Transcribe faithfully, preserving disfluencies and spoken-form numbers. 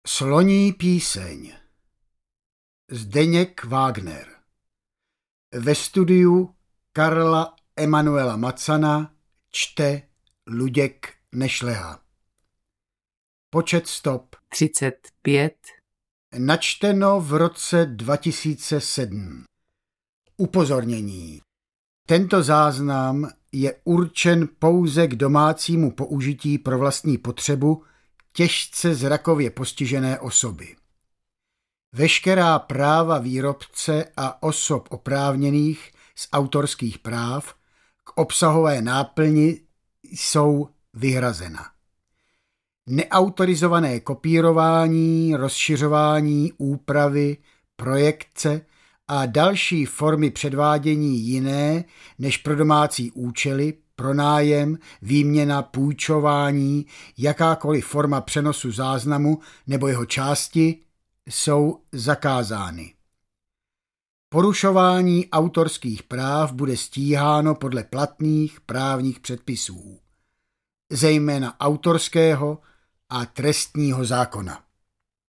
Sloní píseň. Zdeněk Wagner. Ve studiu Karla Emanuela Macana čte Luděk Nešleha. Počet stop třicet pět. Načteno v roce dva tisíce sedm. Upozornění. Tento záznam je určen pouze k domácímu použití pro vlastní potřebu těžce zrakově postižené osoby. Veškerá práva výrobce a osob oprávněných z autorských práv k obsahové náplni jsou vyhrazena. Neautorizované kopírování, rozšiřování, úpravy, projekce a další formy předvádění jiné než pro domácí účely, pronájem, výměna, půjčování, jakákoliv forma přenosu záznamu nebo jeho části jsou zakázány. Porušování autorských práv bude stíháno podle platných právních předpisů, zejména autorského a trestního zákona.